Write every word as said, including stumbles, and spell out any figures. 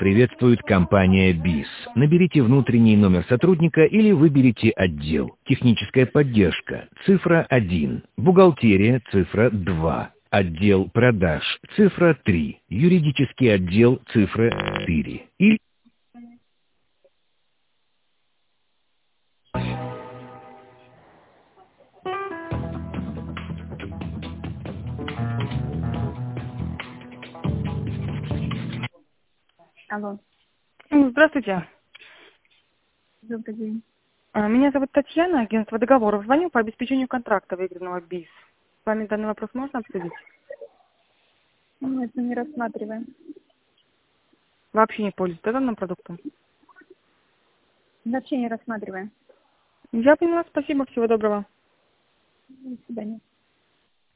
приветствует компания БИС. Наберите внутренний номер сотрудника или выберите отдел. Техническая поддержка, цифра один. Бухгалтерия, цифра два. Отдел продаж, цифра три. Юридический отдел, цифра четыре. Или Алло, Ну, Здравствуйте. добрый день. А, Меня зовут Татьяна, агентство договоров. Звоню по обеспечению контракта выигранного БИС. С вами данный вопрос можно обсудить? Мы это не рассматриваем. Вообще не пользуюсь да, данным продуктом? Вообще не рассматриваем. Я поняла, спасибо, всего доброго. До свидания.